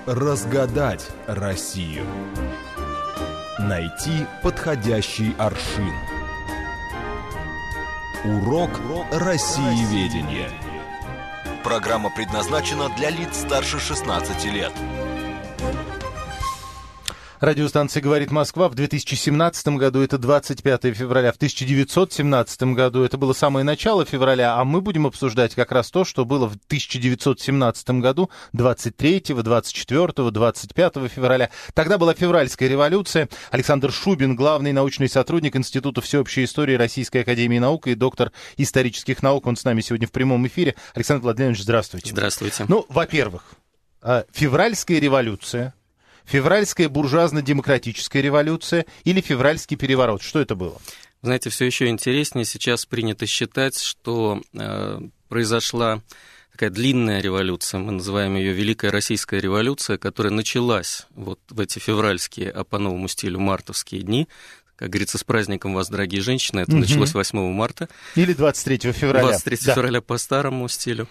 Разгадать Россию. Найти подходящий аршин. Урок Россиеведения. Программа предназначена для лиц старше 16 лет. Радиостанция «Говорит Москва» в 2017 году, это 25 февраля, в 1917 году, это было самое начало февраля, а мы будем обсуждать как раз то, что было в 1917 году, 23, 24, 25 февраля. Тогда была февральская революция. Александр Шубин, главный научный сотрудник Института всеобщей истории Российской академии наук и доктор исторических наук, он с нами сегодня в прямом эфире. Александр Владимирович, здравствуйте. Здравствуйте. Ну, во-первых, февральская революция, февральская буржуазно-демократическая революция или февральский переворот? Что это было? Знаете, все еще интереснее. Сейчас принято считать, что произошла такая длинная революция, мы называем ее Великая Российская революция, которая началась вот в эти февральские, а по новому стилю мартовские дни. Как говорится, с праздником вас, дорогие женщины. Это началось 8 марта. Или 23 февраля. 23 февраля по старому стилю.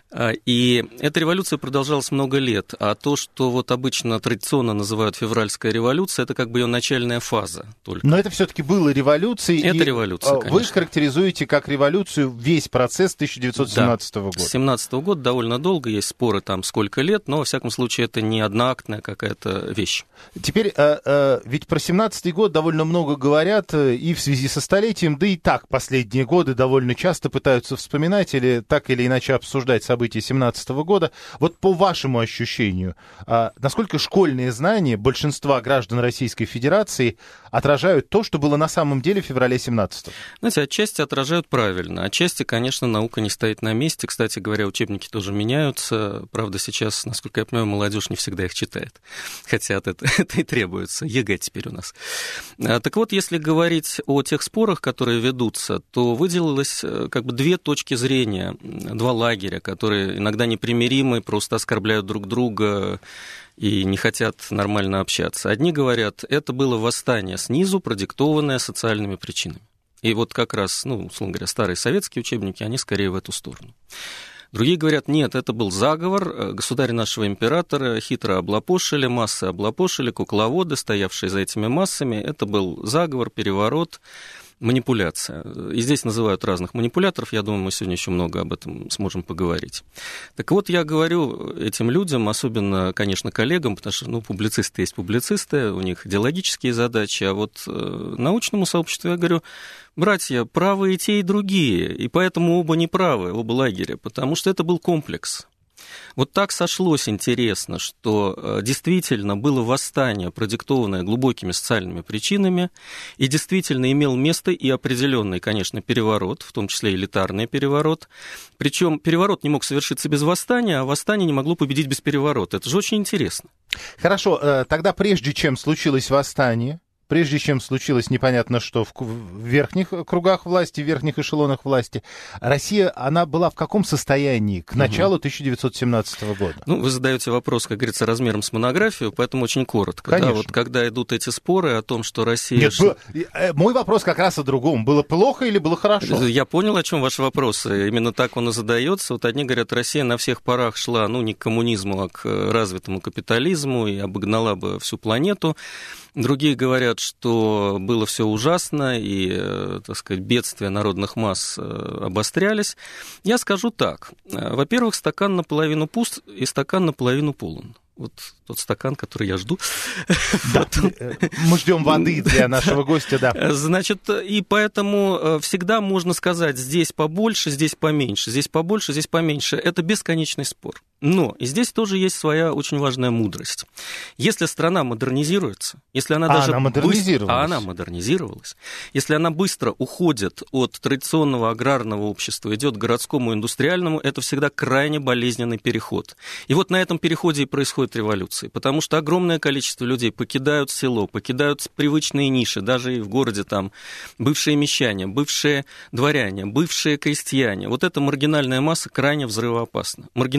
И эта революция продолжалась много лет. А то, что вот обычно традиционно называют февральская революция, это как бы ее начальная фаза только. Но это все-таки было революцией. Это революция, конечно. Вы характеризуете как революцию весь процесс 1917 года. С 1917 года довольно долго, есть споры там сколько лет, но, во всяком случае, это не одноактная какая-то вещь. Теперь, ведь про 17-й год довольно много говорят и в связи со столетием, да и так последние годы довольно часто пытаются вспоминать или так или иначе обсуждать события 17 года. Вот по вашему ощущению, насколько школьные знания большинства граждан Российской Федерации отражают то, что было на самом деле в феврале 17-го? Знаете, отчасти отражают правильно. Отчасти, конечно, наука не стоит на месте. Кстати говоря, учебники тоже меняются. Правда, сейчас, насколько я понимаю, молодежь не всегда их читает. Хотя это и требуется. ЕГЭ теперь у нас. Так вот, если говорить о тех спорах, которые ведутся, то выделилось как бы две точки зрения, два лагеря, которые иногда непримиримы, просто оскорбляют друг друга и не хотят нормально общаться. Одни говорят, это было восстание снизу, продиктованное социальными причинами. И вот как раз, условно говоря, старые советские учебники, они скорее в эту сторону. Другие говорят, нет, это был заговор, государя нашего императора хитро облапошили, массы облапошили, кукловоды, стоявшие за этими массами, это был заговор, переворот, манипуляция. И здесь называют разных манипуляторов, я думаю, мы сегодня еще много об этом сможем поговорить. Так вот, я говорю этим людям, особенно, конечно, коллегам, потому что, публицисты есть публицисты, у них идеологические задачи, а вот научному сообществу я говорю, братья, правы и те, и другие, и поэтому оба неправы, оба лагеря, потому что это был комплекс. Вот так сошлось интересно, что действительно было восстание, продиктованное глубокими социальными причинами, и действительно имел место и определенный, конечно, переворот, в том числе элитарный переворот. Причем переворот не мог совершиться без восстания, а восстание не могло победить без переворота. Это же очень интересно. Хорошо, тогда прежде чем случилось восстание, прежде чем случилось непонятно что в верхних кругах власти, в верхних эшелонах власти, Россия, она была в каком состоянии к началу 1917 года? Вы задаете вопрос, как говорится, размером с монографию, поэтому очень коротко. Конечно. Да, вот когда идут эти споры о том, что Россия... Нет, мой вопрос как раз о другом. Было плохо или было хорошо? Я понял, о чем ваш вопрос. Именно так он и задается. Вот одни говорят, Россия на всех парах шла, не к коммунизму, а к развитому капитализму и обогнала бы всю планету. Другие говорят, что было все ужасно, и, так сказать, бедствия народных масс обострялись. Я скажу так. Во-первых, стакан наполовину пуст и стакан наполовину полон. Вот тот стакан, который я жду. Да, мы ждем воды для нашего гостя, да. Значит, и поэтому всегда можно сказать, здесь побольше, здесь поменьше, здесь побольше, здесь поменьше. Это бесконечный спор. Но и здесь тоже есть своя очень важная мудрость. Если страна модернизируется, если она даже она модернизировалась, если она быстро уходит от традиционного аграрного общества, идет к городскому индустриальному, это всегда крайне болезненный переход. И вот на этом переходе и происходит революция, потому что огромное количество людей покидают село, покидают привычные ниши, даже и в городе там бывшие мещане, бывшие дворяне, бывшие крестьяне. Вот эта маргинальная масса крайне взрывоопасна. Маргинальная не в плохом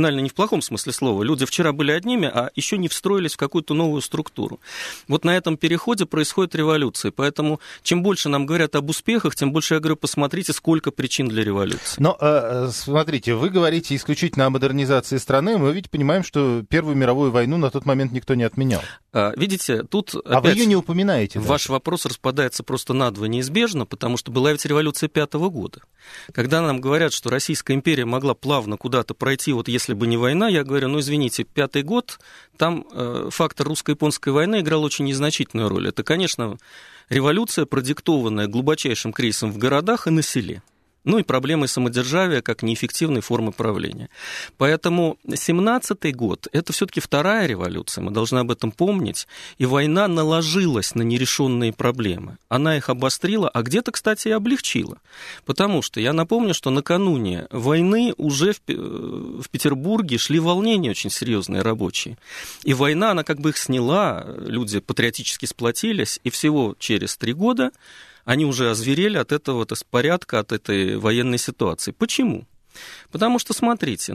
плохом смысле слова. Люди вчера были одними, а еще не встроились в какую-то новую структуру. Вот на этом переходе происходит революция. Поэтому чем больше нам говорят об успехах, тем больше я говорю, посмотрите, сколько причин для революции. Но, смотрите, вы говорите исключительно о модернизации страны, мы ведь понимаем, что Первую мировую войну на тот момент никто не отменял. Видите, тут опять вы ее не упоминаете. Ваш вопрос распадается просто надвое неизбежно, потому что была ведь революция 5-го года. Когда нам говорят, что Российская империя могла плавно куда-то пройти, вот если бы не война, я говорю, ну, извините, 5-й год, там фактор русско-японской войны играл очень незначительную роль. Это, конечно, революция, продиктованная глубочайшим кризисом в городах и на селе. Ну и проблемой самодержавия как неэффективной формы правления. Поэтому 17-й год – это все-таки вторая революция, мы должны об этом помнить. И война наложилась на нерешенные проблемы. Она их обострила, а где-то, кстати, и облегчила. Потому что я напомню, что накануне войны уже в Петербурге шли волнения очень серьезные рабочие. И война, она как бы их сняла, люди патриотически сплотились, и всего через 3 года они уже озверели от этого порядка, от этой военной ситуации. Почему? Потому что, смотрите,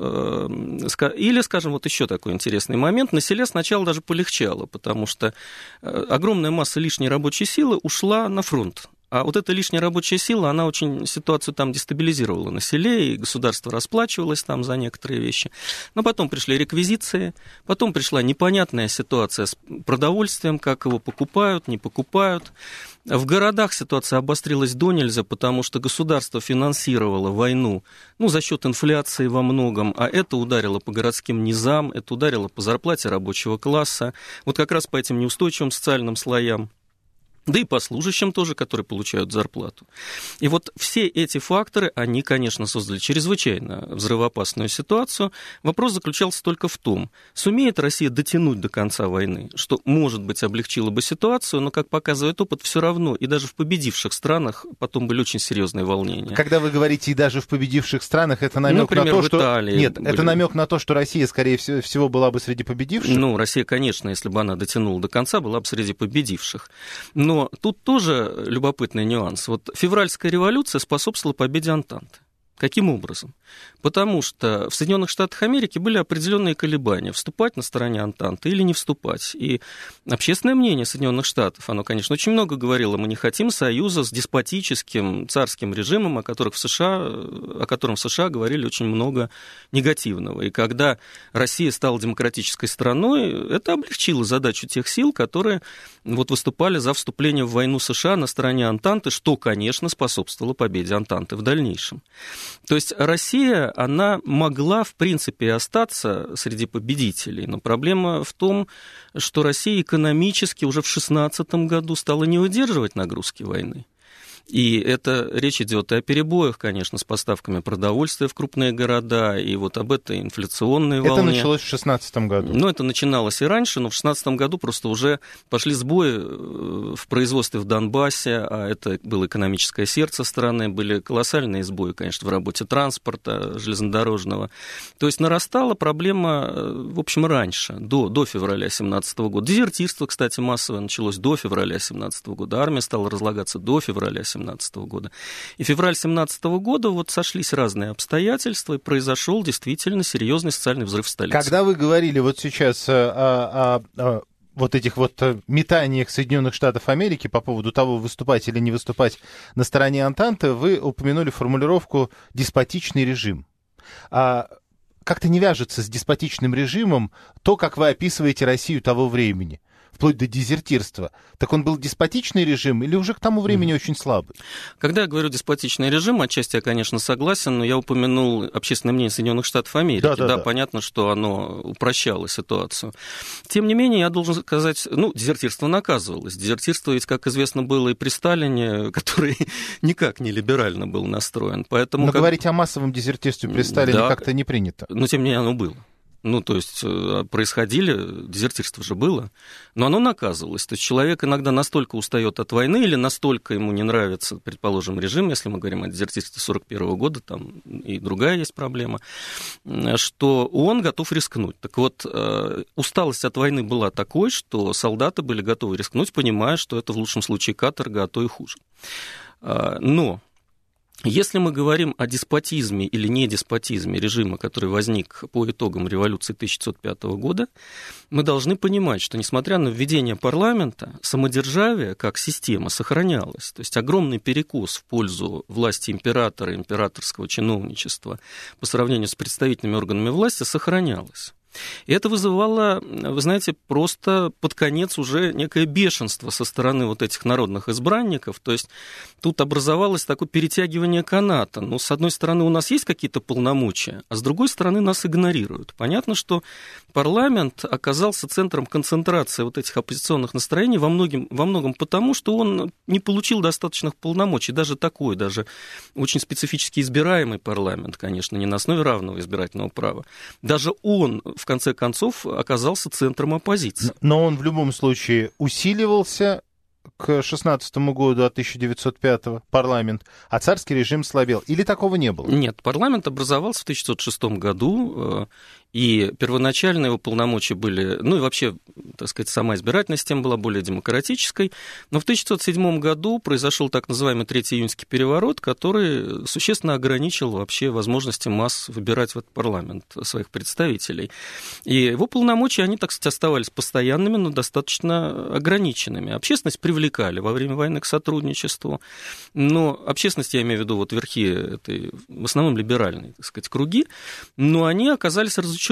или, скажем, вот еще такой интересный момент, на селе сначала даже полегчало, потому что огромная масса лишней рабочей силы ушла на фронт. А вот эта лишняя рабочая сила, она очень ситуацию там дестабилизировала на селе, и государство расплачивалось там за некоторые вещи. Но потом пришли реквизиции, потом пришла непонятная ситуация с продовольствием, как его покупают, не покупают. В городах ситуация обострилась донельзя, потому что государство финансировало войну за счет инфляции во многом, а это ударило по городским низам, это ударило по зарплате рабочего класса, вот как раз по этим неустойчивым социальным слоям. Да и по служащим тоже, которые получают зарплату. И вот все эти факторы, они, конечно, создали чрезвычайно взрывоопасную ситуацию. Вопрос заключался только в том, сумеет Россия дотянуть до конца войны, что, может быть, облегчило бы ситуацию, но, как показывает опыт, все равно, и даже в победивших странах потом были очень серьезные волнения. Когда вы говорите «и даже в победивших странах», это намек на то, что... Италии Нет, это намек на то, что Россия, скорее всего, была бы среди победивших? Россия, конечно, если бы она дотянула до конца, была бы среди победивших. Но тут тоже любопытный нюанс. Вот февральская революция способствовала победе Антанты. Каким образом? Потому что в Соединенных Штатах Америки были определенные колебания, вступать на стороне Антанты или не вступать. И общественное мнение Соединенных Штатов, оно, конечно, очень много говорило, мы не хотим союза с деспотическим царским режимом, о котором в США говорили очень много негативного. И когда Россия стала демократической страной, это облегчило задачу тех сил, которые выступали за вступление в войну США на стороне Антанты, что, конечно, способствовало победе Антанты в дальнейшем. То есть Россия, она могла, в принципе, остаться среди победителей, но проблема в том, что Россия экономически уже в 2016 году стала не выдерживать нагрузки войны. И это речь идет и о перебоях, конечно, с поставками продовольствия в крупные города, и вот об этой инфляционной волне. Это началось в 2016 году. Это начиналось и раньше, но в 2016 году просто уже пошли сбои в производстве в Донбассе, а это было экономическое сердце страны, были колоссальные сбои, конечно, в работе транспорта железнодорожного. То есть нарастала проблема, в общем, раньше, до февраля 2017 года. Дезертирство, кстати, массовое началось до февраля 2017 года, армия стала разлагаться до февраля 2017 года. И февраль 2017 года сошлись разные обстоятельства, и произошел действительно серьезный социальный взрыв в столице. Когда вы говорили сейчас о этих метаниях Соединенных Штатов Америки по поводу того, выступать или не выступать на стороне Антанты, вы упомянули формулировку «деспотичный режим». Как-то не вяжется с деспотичным режимом то, как вы описываете Россию того времени, вплоть до дезертирства. Так он был деспотичный режим или уже к тому времени очень слабый? Когда я говорю деспотичный режим, отчасти я, конечно, согласен, но я упомянул общественное мнение Соединенных Штатов Америки. Да, понятно, что оно упрощало ситуацию. Тем не менее, я должен сказать, дезертирство наказывалось. Дезертирство ведь, как известно, было и при Сталине, который никак не либерально был настроен. Поэтому, говорить о массовом дезертирстве при Сталине как-то не принято. Но, тем не менее, оно было. То есть происходили, дезертирство же было, но оно наказывалось. То есть человек иногда настолько устает от войны или настолько ему не нравится, предположим, режим, если мы говорим о дезертирстве 1941 года, там и другая есть проблема, что он готов рискнуть. Так вот, усталость от войны была такой, что солдаты были готовы рискнуть, понимая, что это в лучшем случае каторга, а то и хуже. Но Если мы говорим о деспотизме или недеспотизме режима, который возник по итогам революции 1905 года, мы должны понимать, что, несмотря на введение парламента, самодержавие как система сохранялось. То есть огромный перекос в пользу власти императора, императорского чиновничества по сравнению с представительными органами власти сохранялось. И это вызывало, вы знаете, просто под конец уже некое бешенство со стороны вот этих народных избранников. То есть тут образовалось такое перетягивание каната. Ну, с одной стороны, у нас есть какие-то полномочия, а с другой стороны, нас игнорируют. Понятно, что парламент оказался центром концентрации вот этих оппозиционных настроений во многом потому, что он не получил достаточных полномочий. Даже такой, даже очень специфически избираемый парламент, конечно, не на основе равного избирательного права. Даже он в конце концов оказался центром оппозиции. Но он в любом случае усиливался к 16 году, от 1905-го, парламент, а царский режим слабел. Или такого не было? Нет, парламент образовался в 1906 году, и первоначально его полномочия были, ну и вообще, так сказать, сама избирательная система была более демократической, но в 1907 году произошел так называемый Третий июньский переворот, который существенно ограничил вообще возможности масс выбирать в этот парламент своих представителей. И его полномочия, они, так сказать, оставались постоянными, но достаточно ограниченными. Общественность привлекали во время войны к сотрудничеству, но общественность, я имею в виду вот верхи этой, в основном либеральные, так сказать, круги, но они оказались разочарованы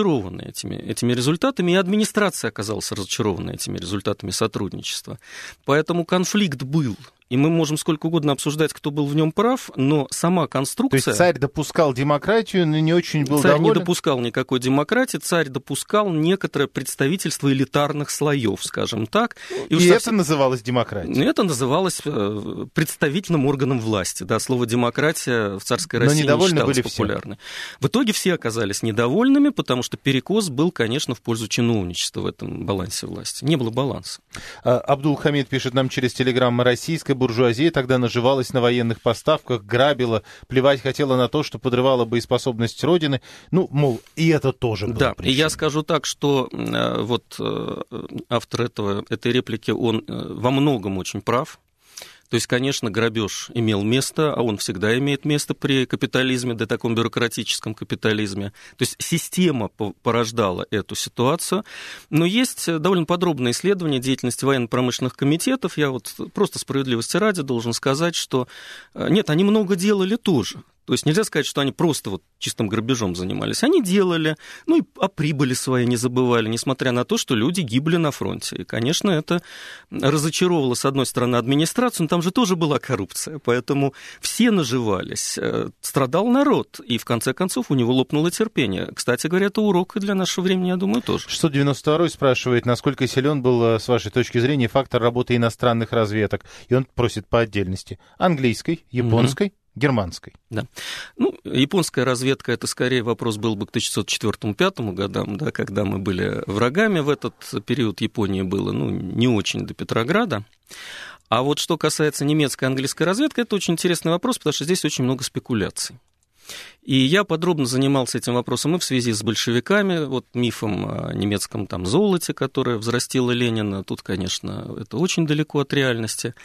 этими результатами, и администрация оказалась разочарована этими результатами сотрудничества. Поэтому конфликт был. И мы можем сколько угодно обсуждать, кто был в нем прав, но сама конструкция... То есть царь допускал демократию, но не очень был доволен? Царь не допускал никакой демократии, царь допускал некоторое представительство элитарных слоев, скажем так. И это называлось демократией? Это называлось представительным органом власти. Да, слово «демократия» в царской России не считалось популярным. В итоге все оказались недовольными, потому что перекос был, конечно, в пользу чиновничества в этом балансе власти. Не было баланса. Абдул-Хамид пишет нам через телеграмму: российская буржуазия тогда наживалась на военных поставках, грабила, плевать хотела на то, что подрывала боеспособность Родины. Ну, мол, и это тоже было Да, причиной. И я скажу так, что вот автор этой реплики, он во многом очень прав. То есть, конечно, грабеж имел место, а он всегда имеет место при капитализме, да таком бюрократическом капитализме. То есть система порождала эту ситуацию. Но есть довольно подробное исследование деятельности военно-промышленных комитетов. Я вот просто справедливости ради должен сказать, что нет, они много делали тоже. То есть нельзя сказать, что они просто вот чистым грабежом занимались. Они делали, ну и о прибыли своей не забывали, несмотря на то, что люди гибли на фронте. И, конечно, это разочаровало, с одной стороны, администрацию, но там же тоже была коррупция, поэтому все наживались. Страдал народ, и в конце концов у него лопнуло терпение. Кстати говоря, это урок и для нашего времени, я думаю, тоже. 692-й спрашивает, насколько силен был, с вашей точки зрения, фактор работы иностранных разведок. И он просит по отдельности: английской, японской, германской. Да. Ну, японская разведка, это скорее вопрос был бы к 1904-1905 годам, да, когда мы были врагами. В этот период Японии было, ну, не очень до Петрограда. А вот что касается немецкой и английской разведки, это очень интересный вопрос, потому что здесь очень много спекуляций. И я подробно занимался этим вопросом и в связи с большевиками, вот мифом о немецком там золоте, которое взрастило Ленина. Тут, конечно, это очень далеко от реальности.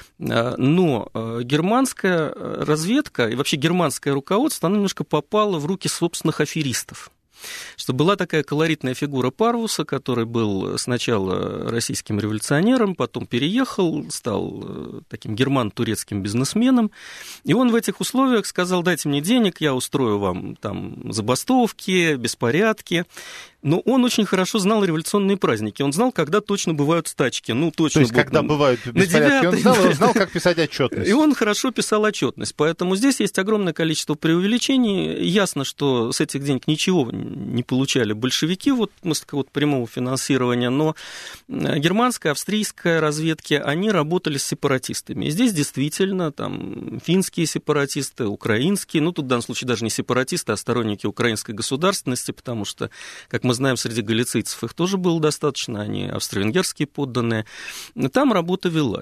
Но германская разведка и вообще германское руководство, оно немножко попало в руки собственных аферистов. Что была такая колоритная фигура Парвуса, который был сначала российским революционером, потом переехал, стал таким германо-турецким бизнесменом, и он в этих условиях сказал: дайте мне денег, я устрою вам там забастовки, беспорядки. Но он очень хорошо знал революционные праздники. Он знал, когда точно бывают стачки. Ну, точно. То есть, когда бывают беспорядки, он знал, как писать отчетность. И он хорошо писал отчетность. Поэтому здесь есть огромное количество преувеличений. Ясно, что с этих денег ничего не получали большевики, вот прямого финансирования. Но германская, австрийская разведки, они работали с сепаратистами. И здесь действительно там финские сепаратисты, украинские, ну, тут в данном случае даже не сепаратисты, а сторонники украинской государственности, потому что, как мы знаем, среди галицийцев их тоже было достаточно, они австро-венгерские подданные. Там работа велась.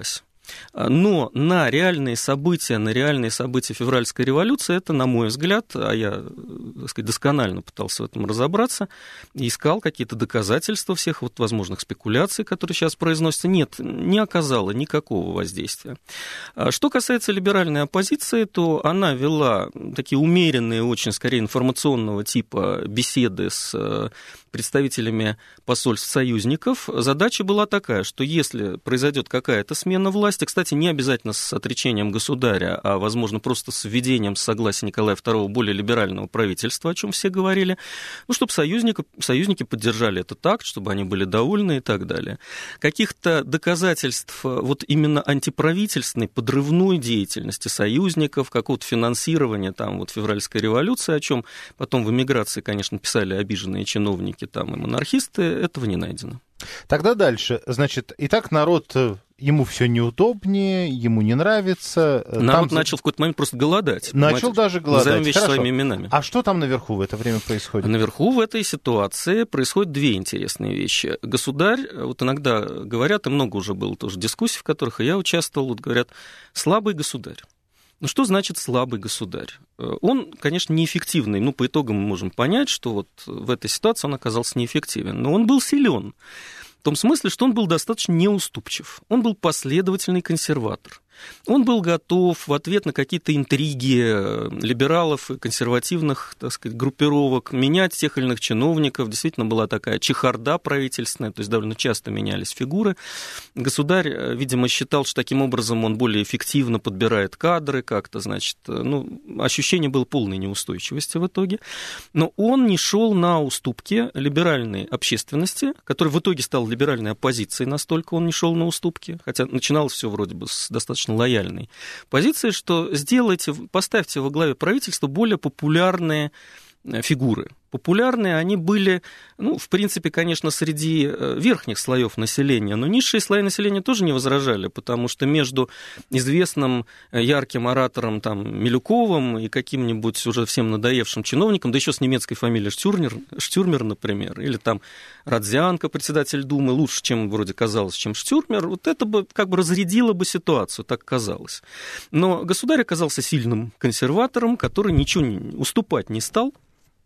Но на реальные события февральской революции, это, на мой взгляд, а я, так сказать, досконально пытался в этом разобраться, и искал какие-то доказательства всех вот возможных спекуляций, которые сейчас произносятся, нет, не оказало никакого воздействия. Что касается либеральной оппозиции, то она вела такие умеренные, очень скорее информационного типа беседы с представителями посольств союзников. Задача была такая, что если произойдет какая-то смена власти, кстати, не обязательно с отречением государя, а, возможно, просто с введением с согласия Николая II более либерального правительства, о чем все говорили, ну, чтобы союзники поддержали этот акт, чтобы они были довольны и так далее. Каких-то доказательств вот именно антиправительственной, подрывной деятельности союзников, какого-то финансирования там вот февральской революции, о чем потом в эмиграции, конечно, писали обиженные чиновники там и монархисты, этого не найдено. Тогда дальше. Значит, итак, народ, ему все неудобнее, ему не нравится. Народ начал в какой-то момент просто голодать. Начал даже голодать. Назовем вещи своими именами. А что там наверху в это время происходит? Наверху в этой ситуации происходят две интересные вещи. Государь, вот иногда говорят, и много уже было тоже дискуссий, в которых и я участвовал, вот говорят, слабый государь. Ну, что значит слабый государь? Он, конечно, неэффективный. Ну, по итогам мы можем понять, что вот в этой ситуации он оказался неэффективен. Но он был силен. В том смысле, что он был достаточно неуступчив. Он был последовательный консерватор. Он был готов в ответ на какие-то интриги либералов и консервативных, так сказать, группировок менять тех или иных чиновников. Действительно была такая чехарда правительственная, то есть довольно часто менялись фигуры. Государь, видимо, считал, что таким образом он более эффективно подбирает кадры как-то, значит, ну, ощущение было полной неустойчивости в итоге. Но он не шел на уступки либеральной общественности, которая в итоге стала либеральной оппозицией, настолько он не шел на уступки, хотя начиналось все вроде бы с достаточно лояльной позиции, что поставьте во главе правительства более популярные фигуры. Популярные они были, ну, в принципе, конечно, среди верхних слоев населения, но низшие слои населения тоже не возражали, потому что между известным ярким оратором там, Милюковым и каким-нибудь уже всем надоевшим чиновником, да еще с немецкой фамилией Штюрмер, например, или там Родзянко, председатель Думы, лучше, чем вроде казалось, чем Штюрмер, вот это бы как бы разрядило бы ситуацию, так казалось. Но государь оказался сильным консерватором, который ничего уступать не стал,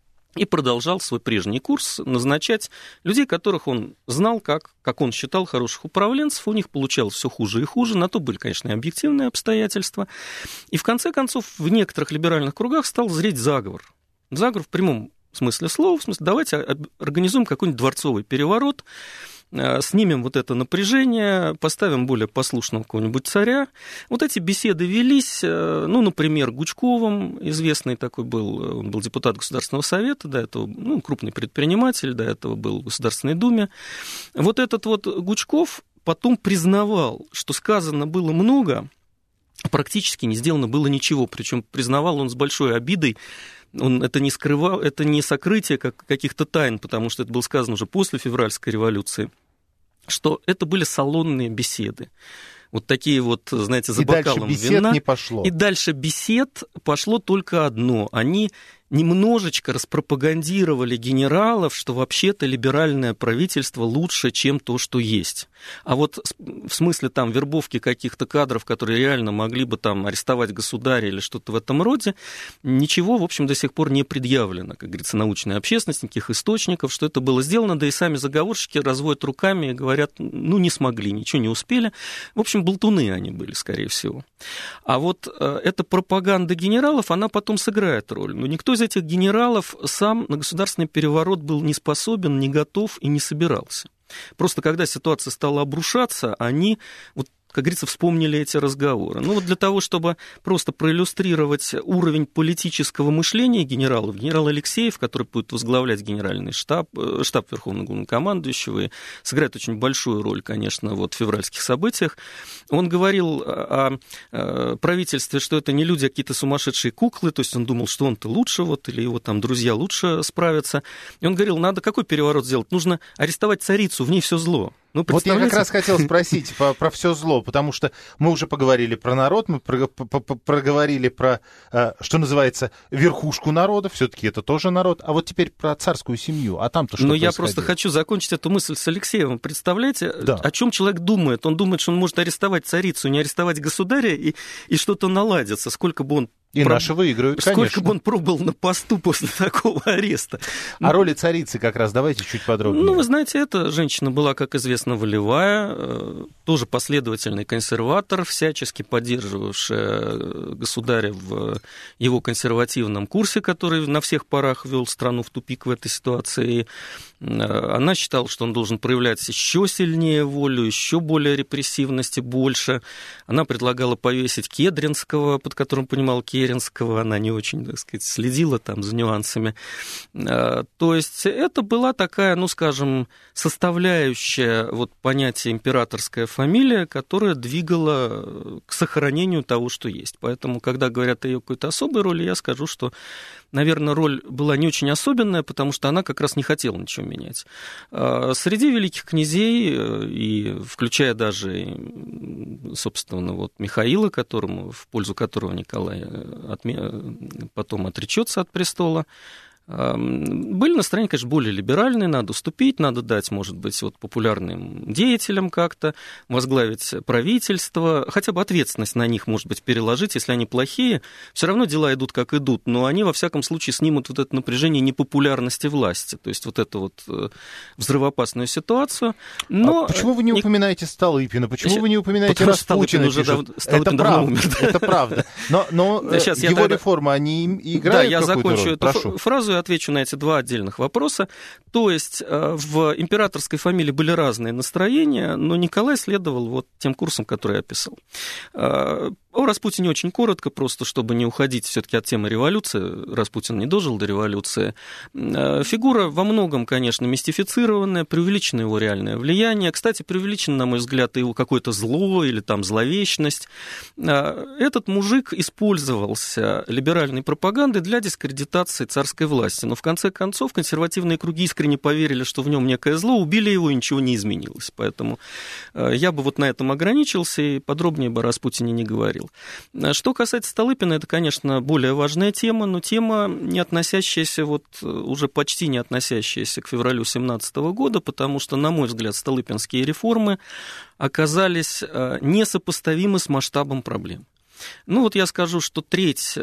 и продолжал свой прежний курс назначать людей, которых он знал, как он считал, хороших управленцев. У них получалось все хуже и хуже. На то были, конечно, и объективные обстоятельства. И в конце концов в некоторых либеральных кругах стал зреть заговор. Заговор в прямом смысле слова. В смысле, давайте организуем какой-нибудь дворцовый переворот, снимем вот это напряжение, поставим более послушного какого-нибудь царя. Вот эти беседы велись, ну, например, Гучковым, известный такой был, он был депутат Государственного совета, до этого, ну, крупный предприниматель, до этого был в Государственной Думе. Вот этот вот Гучков потом признавал, что сказано было много, практически не сделано было ничего, причем признавал он с большой обидой. Он это не скрывал, это не сокрытие каких-то тайн, потому что это было сказано уже после февральской революции, что это были салонные беседы. Вот такие вот, знаете, за бокалом вина. Не пошло. И дальше бесед пошло только одно. Они немножечко распропагандировали генералов, что вообще-то либеральное правительство лучше, чем то, что есть. А вот в смысле там вербовки каких-то кадров, которые реально могли бы там арестовать государя или что-то в этом роде, ничего, в общем, до сих пор не предъявлено, как говорится, научной общественности, никаких источников, что это было сделано, да и сами заговорщики разводят руками и говорят, ну, не смогли, ничего не успели. В общем, болтуны они были, скорее всего. А вот эта пропаганда генералов, она потом сыграет роль. Но никто из этих генералов сам на государственный переворот был не способен, не готов и не собирался. Просто когда ситуация стала обрушаться, они, вот, как говорится, вспомнили эти разговоры. Ну вот для того, чтобы просто проиллюстрировать уровень политического мышления генералов, генерал Алексеев, который будет возглавлять генеральный штаб Верховного Главнокомандующего, и сыграет очень большую роль, конечно, вот в февральских событиях, он говорил о правительстве, что это не люди, а какие-то сумасшедшие куклы, то есть он думал, что он-то лучше, вот, или его там друзья лучше справятся. И он говорил, надо какой переворот сделать? Нужно арестовать царицу, в ней все зло. Ну, вот я как раз хотел спросить про все зло, потому что мы уже поговорили про народ, мы проговорили про, что называется, верхушку народа, все-таки это тоже народ, а вот теперь про царскую семью, а там-то что происходило? Я просто хочу закончить эту мысль с Алексеевым. Представляете, о чем человек думает? Он думает, что он может арестовать царицу, не арестовать государя, и что-то наладится, сколько бы он... И наши выиграют, конечно. Сколько бы он пробыл на посту после такого ареста. О роли царицы как раз давайте чуть подробнее. Ну, вы знаете, эта женщина была, как известно, волевая, тоже последовательный консерватор, всячески поддерживавшая государя в его консервативном курсе, который на всех парах вел страну в тупик в этой ситуации. Она считала, что он должен проявлять еще сильнее волю, еще более репрессивности, больше. Она предлагала повесить Кедринского, под которым понимал Керенского, она не очень, так сказать, следила там за нюансами. То есть это была такая, ну, скажем, составляющая вот понятия императорская фамилия, которая двигала к сохранению того, что есть. Поэтому, когда говорят о ее какой-то особой роли, я скажу, что, наверное, роль была не очень особенная, потому что она как раз не хотела ничего менять. Среди великих князей, и включая даже, собственно, вот Михаила, в пользу которого Николай потом отречется от престола, были настроения, конечно, более либеральные, надо уступить, надо дать, может быть, вот популярным деятелям как-то, возглавить правительство, хотя бы ответственность на них, может быть, переложить, если они плохие, все равно дела идут как идут, но они, во всяком случае, снимут вот это напряжение непопулярности власти, то есть вот эту вот взрывоопасную ситуацию. Но почему вы не упоминаете Столыпина, почему вы не упоминаете Распутина? Столыпин давно умер. Это правда, но его реформы, они играют какую-то роль? Да, я закончу эту фразу, отвечу на эти два отдельных вопроса. То есть в императорской фамилии были разные настроения, но Николай следовал вот тем курсом, который я описал. О Распутине очень коротко, просто чтобы не уходить все-таки от темы революции. Распутин не дожил до революции. Фигура во многом, конечно, мистифицированная, преувеличено его реальное влияние. Кстати, преувеличено, на мой взгляд, его какое-то зло или там зловечность. Этот мужик использовался либеральной пропагандой для дискредитации царской власти. Но в конце концов консервативные круги искренне поверили, что в нем некое зло, убили его, и ничего не изменилось. Поэтому я бы вот на этом ограничился и подробнее бы о Распутине не говорил. Что касается Столыпина, это, конечно, более важная тема, но тема, не относящаяся, вот уже почти не относящаяся к февралю 2017 года, потому что, на мой взгляд, столыпинские реформы оказались несопоставимы с масштабом проблем. Ну вот я скажу, что треть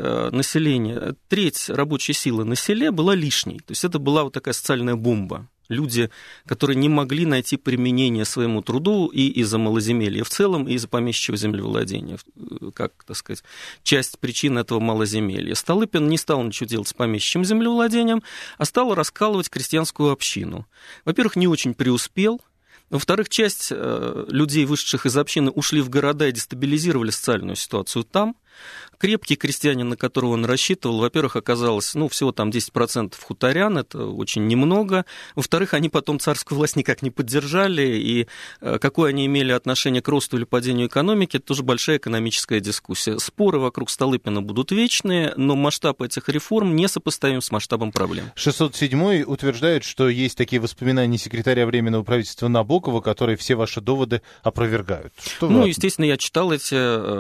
рабочей силы на селе была лишней, то есть это была вот такая социальная бомба. Люди, которые не могли найти применение своему труду и из-за малоземелья в целом, и из-за помещичьего землевладения, как, так сказать, часть причин этого малоземелья. Столыпин не стал ничего делать с помещичьим землевладением, а стал раскалывать крестьянскую общину. Во-первых, не очень преуспел. Во-вторых, часть людей, вышедших из общины, ушли в города и дестабилизировали социальную ситуацию там. Крепкий крестьянин, на которого он рассчитывал, во-первых, оказалось, всего там 10% хуторян, это очень немного. Во-вторых, они потом царскую власть никак не поддержали, и какое они имели отношение к росту или падению экономики, это тоже большая экономическая дискуссия. Споры вокруг Столыпина будут вечные, но масштаб этих реформ несопоставим с масштабом проблем. 607-й утверждает, что есть такие воспоминания секретаря Временного правительства Набокова, которые все ваши доводы опровергают. Естественно, я читал эти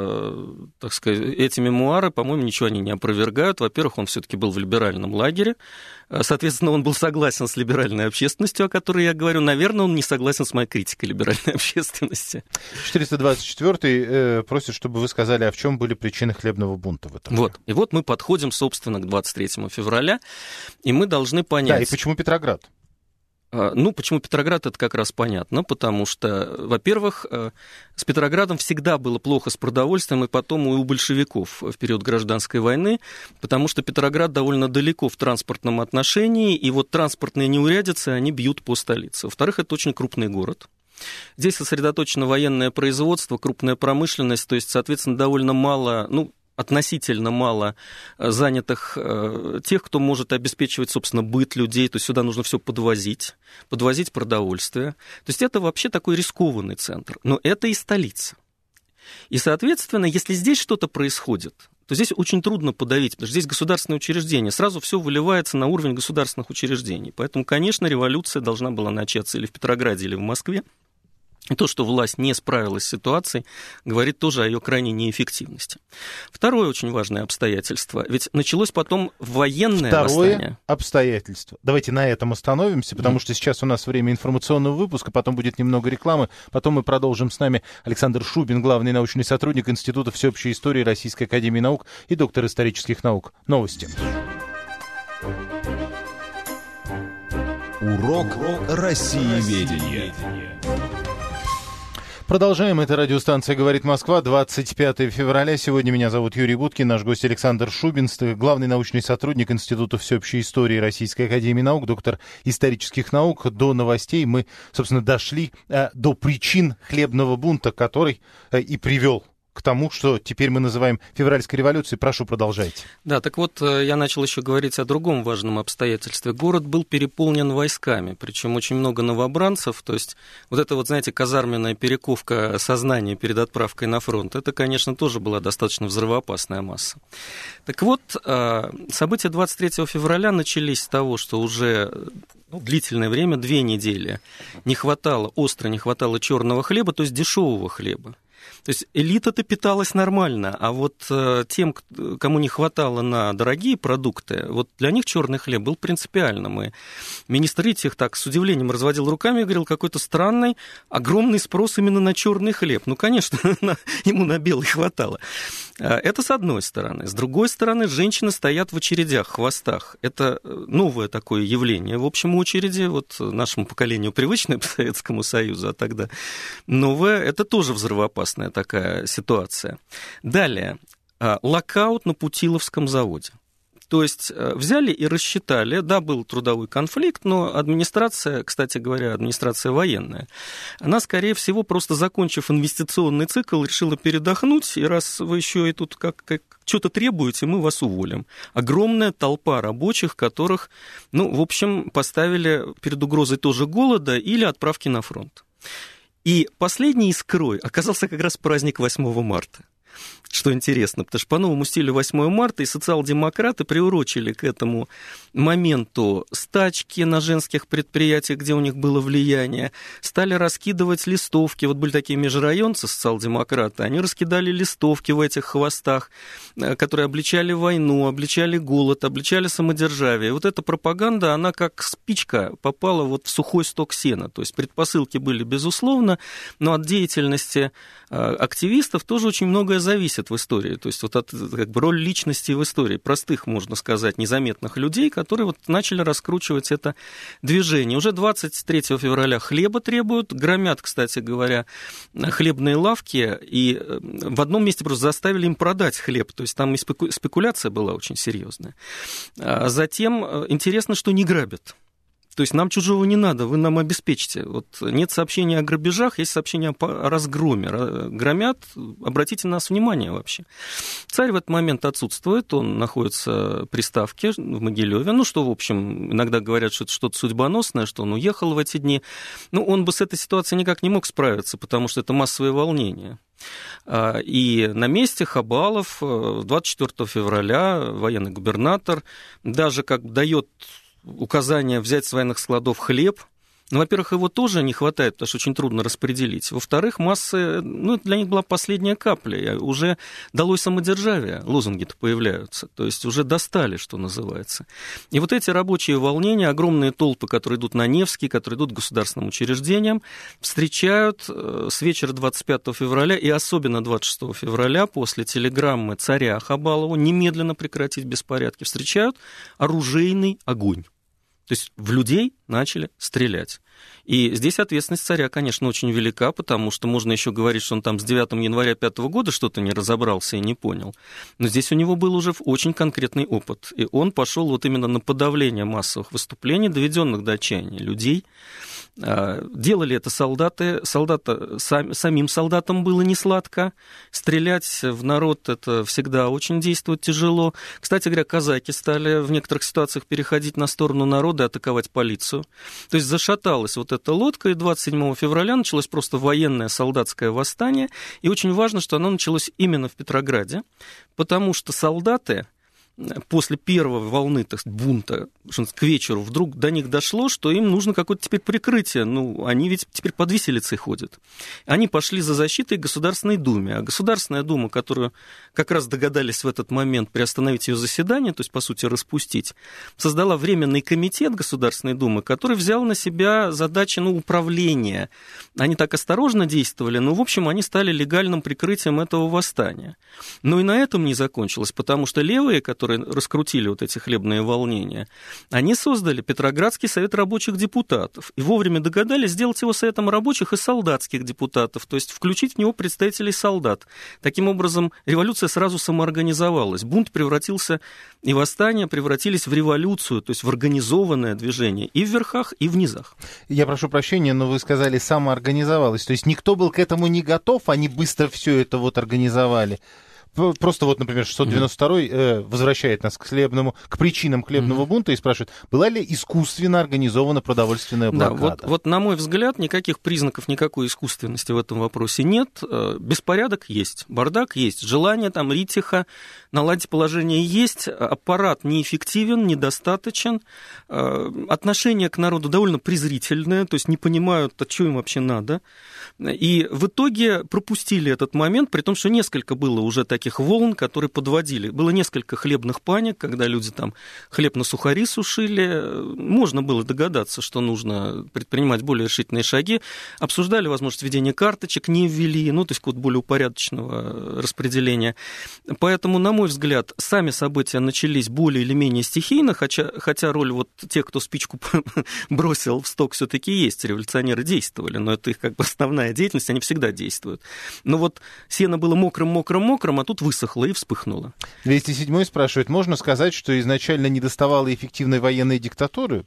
мемуары, по-моему, ничего они не опровергают. Во-первых, он все-таки был в либеральном лагере. Соответственно, он был согласен с либеральной общественностью, о которой я говорю. Наверное, он не согласен с моей критикой либеральной общественности. 424-й просит, чтобы вы сказали, а в чем были причины хлебного бунта в этом. Вот. И вот мы подходим, собственно, к 23 февраля, и мы должны понять... Да, и почему Петроград? Почему Петроград, это как раз понятно, потому что, во-первых, с Петроградом всегда было плохо с продовольствием, и потом и у большевиков в период гражданской войны, потому что Петроград довольно далеко в транспортном отношении, и вот транспортные неурядицы, они бьют по столице. Во-вторых, это очень крупный город. Здесь сосредоточено военное производство, крупная промышленность, то есть, соответственно, довольно мало, относительно мало занятых тех, кто может обеспечивать, собственно, быт людей, то есть сюда нужно все подвозить продовольствие. То есть это вообще такой рискованный центр, но это и столица. И, соответственно, если здесь что-то происходит, то здесь очень трудно подавить, потому что здесь государственные учреждения, сразу все выливается на уровень государственных учреждений. Поэтому, конечно, революция должна была начаться или в Петрограде, или в Москве. И то, что власть не справилась с ситуацией, говорит тоже о ее крайней неэффективности. Второе очень важное обстоятельство. Ведь началось потом военное восстание. Второе обстоятельство. Давайте на этом остановимся, потому что сейчас у нас время информационного выпуска, потом будет немного рекламы, потом мы продолжим. С нами Александр Шубин, главный научный сотрудник Института всеобщей истории Российской академии наук и доктор исторических наук. Новости. Урок Россиеведения. Продолжаем. Это радиостанция «Говорит Москва», 25 февраля. Сегодня меня зовут Юрий Буткин, наш гость Александр Шубин, главный научный сотрудник Института всеобщей истории Российской академии наук, доктор исторических наук. До новостей мы, собственно, дошли до причин хлебного бунта, который и привел к тому, что теперь мы называем февральской революцией. Прошу, продолжайте. Да, так вот, я начал еще говорить о другом важном обстоятельстве. Город был переполнен войсками, причем очень много новобранцев, то есть вот эта вот, знаете, казарменная перековка сознания перед отправкой на фронт, это, конечно, тоже была достаточно взрывоопасная масса. Так вот, события 23 февраля начались с того, что уже длительное время, 2 недели, остро не хватало черного хлеба, то есть дешевого хлеба. То есть элита-то питалась нормально, а вот тем, кому не хватало на дорогие продукты, вот для них черный хлеб был принципиальным. И министр Ритих так с удивлением разводил руками и говорил, какой-то странный, огромный спрос именно на черный хлеб. Ну, конечно, ему на белый хватало. Это с одной стороны. С другой стороны, женщины стоят в очередях, в хвостах. Это новое такое явление. В общем, очереди, вот нашему поколению привычное по Советскому Союзу, а тогда новое, это тоже взрывоопасная такая ситуация. Далее, локаут на Путиловском заводе. То есть взяли и рассчитали, да, был трудовой конфликт, но администрация, кстати говоря, администрация военная, она, скорее всего, просто закончив инвестиционный цикл, решила передохнуть, и раз вы еще и тут как что-то требуете, мы вас уволим. Огромная толпа рабочих, которых, в общем, поставили перед угрозой тоже голода или отправки на фронт. И последней искрой оказался как раз праздник 8 марта. Что интересно, потому что по новому стилю 8 марта и социал-демократы приурочили к этому моменту стачки на женских предприятиях, где у них было влияние, стали раскидывать листовки. Вот были такие межрайонцы, социал-демократы, они раскидали листовки в этих хвостах, которые обличали войну, обличали голод, обличали самодержавие. И вот эта пропаганда, она как спичка попала вот в сухой сток сена. То есть предпосылки были, безусловно, но от деятельности активистов тоже очень многое зависит в истории. То есть вот от роль личности в истории, простых, можно сказать, незаметных людей, которые вот начали раскручивать это движение. Уже 23 февраля хлеба требуют, громят, кстати говоря, хлебные лавки, и в одном месте просто заставили им продать хлеб. То есть там и спекуляция была очень серьезная. А затем интересно, что не грабят. То есть нам чужого не надо, вы нам обеспечите. Вот нет сообщений о грабежах, есть сообщения о разгроме. Громят, обратите на нас внимание вообще. Царь в этот момент отсутствует, он находится при Ставке в Могилеве. Что, в общем, иногда говорят, что это что-то судьбоносное, что он уехал в эти дни. Он бы с этой ситуацией никак не мог справиться, потому что это массовое волнение. И на месте Хабалов 24 февраля военный губернатор даже как дает указание взять с военных складов хлеб. Во-первых, его тоже не хватает, потому что очень трудно распределить. Во-вторых, массы, для них была последняя капля. Уже далось самодержавие, лозунги-то появляются. То есть уже достали, что называется. И вот эти рабочие волнения, огромные толпы, которые идут на Невский, которые идут к государственным учреждениям, встречают с вечера 25 февраля и особенно 26 февраля после телеграммы царя Хабалова немедленно прекратить беспорядки, встречают оружейный огонь. То есть в людей начали стрелять. И здесь ответственность царя, конечно, очень велика, потому что можно еще говорить, что он там с 9 января 5 года что-то не разобрался и не понял. Но здесь у него был уже очень конкретный опыт. И он пошел вот именно на подавление массовых выступлений, доведенных до отчаяния людей. Делали это солдаты. Самим солдатам было несладко. Стрелять в народ это всегда очень действует тяжело. Кстати говоря, казаки стали в некоторых ситуациях переходить на сторону народа и атаковать полицию. То есть зашаталась вот эта лодка, и 27 февраля началось просто военное солдатское восстание. И очень важно, что оно началось именно в Петрограде, потому что солдаты после первой волны бунта к вечеру вдруг до них дошло, что им нужно какое-то теперь прикрытие. Они ведь теперь под виселицей ходят. Они пошли за защитой Государственной Думе. А Государственная Дума, которую как раз догадались в этот момент приостановить ее заседание, то есть, по сути, распустить, создала Временный комитет Государственной Думы, который взял на себя задачи управления. Они так осторожно действовали, но, в общем, они стали легальным прикрытием этого восстания. Но и на этом не закончилось, потому что левые, которые раскрутили вот эти хлебные волнения, они создали Петроградский совет рабочих депутатов и вовремя догадались сделать его советом рабочих и солдатских депутатов, то есть включить в него представителей солдат. Таким образом, революция сразу самоорганизовалась. Бунт превратился, и восстания превратились в революцию, то есть в организованное движение и в верхах, и в низах. Я прошу прощения, но вы сказали, самоорганизовалась. То есть никто был к этому не готов, они быстро все это организовали. Просто например, 692-й возвращает нас к причинам хлебного бунта и спрашивает, была ли искусственно организована продовольственная блокада? Да, вот на мой взгляд, никаких признаков никакой искусственности в этом вопросе нет. Беспорядок есть, бардак есть, желание ритиха, наладить положение есть, аппарат неэффективен, недостаточен, отношение к народу довольно презрительное, то есть не понимают, что им вообще надо. И в итоге пропустили этот момент, при том, что несколько было уже таких волн, которые подводили. Было несколько хлебных паник, когда люди хлеб на сухари сушили. Можно было догадаться, что нужно предпринимать более решительные шаги. Обсуждали возможность введения карточек, не ввели, то есть более упорядоченного распределения. Поэтому, на мой взгляд, сами события начались более или менее стихийно, хотя роль тех, кто спичку бросил в сток, все-таки есть. Революционеры действовали, но это их основная деятельность, они всегда действуют. Но сено было мокрым, а тут высохло и вспыхнуло. 207-й спрашивает, можно сказать, что изначально не доставало эффективной военной диктатуры?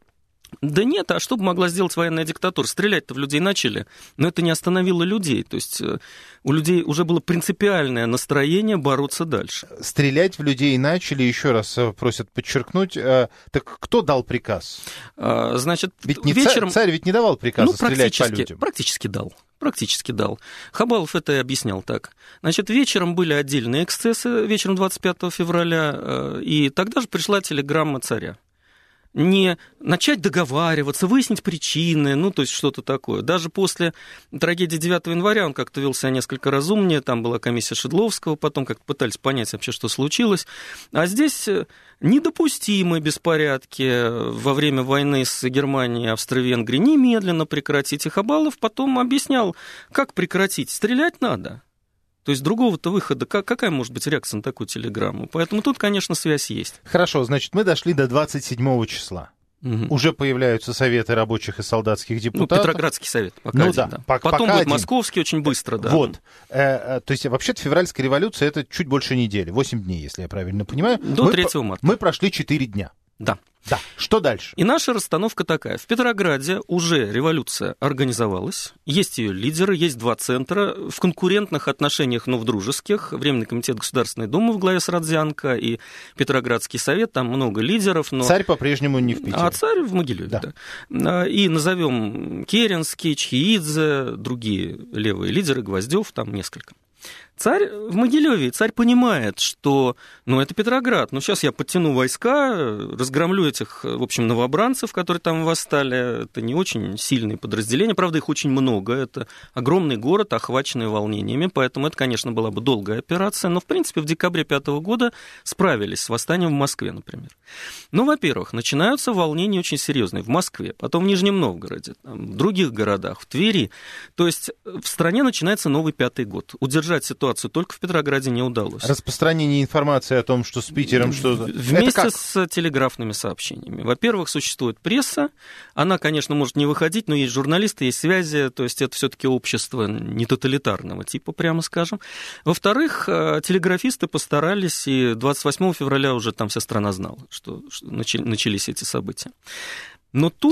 Да нет, а что бы могла сделать военная диктатура? Стрелять-то в людей начали, но это не остановило людей. То есть у людей уже было принципиальное настроение бороться дальше. Стрелять в людей начали, еще раз просят подчеркнуть. Так кто дал приказ? Значит, ведь вечером... Царь ведь не давал приказа стрелять по людям. Практически дал. Хабалов это и объяснял так. Значит, вечером были отдельные эксцессы, вечером 25 февраля, и тогда же пришла телеграмма царя. Не начать договариваться, выяснить причины, то есть что-то такое. Даже после трагедии 9 января он как-то вел себя несколько разумнее, там была комиссия Шедловского, потом как-то пытались понять вообще, что случилось. А здесь недопустимы беспорядки во время войны с Германией и Австро-Венгрией, немедленно прекратить. И Хабалов потом объяснял, как прекратить. Стрелять надо. То есть другого-то выхода, какая может быть реакция на такую телеграмму? Поэтому тут, конечно, связь есть. Хорошо, значит, мы дошли до 27 числа. Угу. Уже появляются советы рабочих и солдатских депутатов. Петроградский совет пока один, да. Потом пока будет один. Московский очень быстро, да. То есть, вообще-то, февральская революция — это чуть больше недели, 8 дней, если я правильно понимаю. До 3 марта. Мы прошли 4 дня. Да. Что дальше? И наша расстановка такая. В Петрограде уже революция организовалась. Есть ее лидеры, есть два центра. В конкурентных отношениях, но в дружеских. Временный комитет Государственной Думы в главе с Родзянко и Петроградский совет. Там много лидеров. Но... Царь по-прежнему не в Питере. А царь в Могилеве, да. И назовем Керенский, Чхеидзе, другие левые лидеры, Гвоздев, там несколько. Царь в Могилеве, царь понимает, что, это Петроград, сейчас я подтяну войска, разгромлю этих, в общем, новобранцев, которые там восстали, это не очень сильные подразделения, правда, их очень много, это огромный город, охваченный волнениями, поэтому это, конечно, была бы долгая операция, но, в принципе, в декабре 5 года справились с восстанием в Москве, например. Во-первых, начинаются волнения очень серьезные в Москве, потом в Нижнем Новгороде, в других городах, в Твери, то есть в стране начинается новый 5-й год. Удержать ситуацию только в Петрограде не удалось. Распространение информации о том, что с Питером что-то... Вместе с телеграфными сообщениями. Во-первых, существует пресса. Она, конечно, может не выходить, но есть журналисты, есть связи. То есть это все-таки общество не тоталитарного типа, прямо скажем. Во-вторых, телеграфисты постарались, и 28 февраля уже там вся страна знала, что начались эти события. Но тут